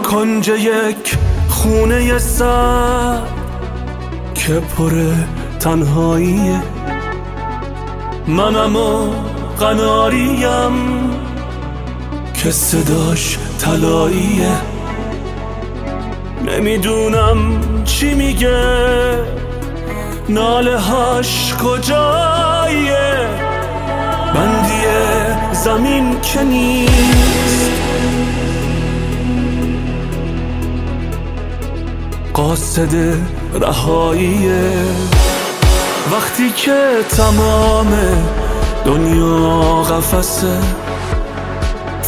کنج یک خونه سر که پر تنهاییه، منم و قناریم که صداش طلاییه. نمیدونم چی میگه، ناله هاش کجاییه، بندی زمین که نیست، قاصد رهاییه. وقتی که تمام دنیا قفسه